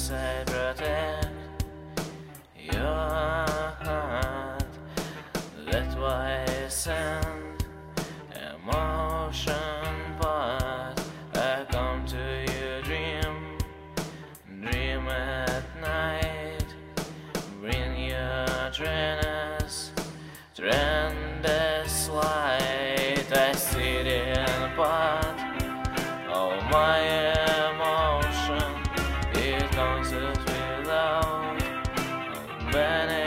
I protect your heart. That's why I send emotion part. I come to you, dream at night. Bring your tremendous light. I sit in part of my emotion. It comes without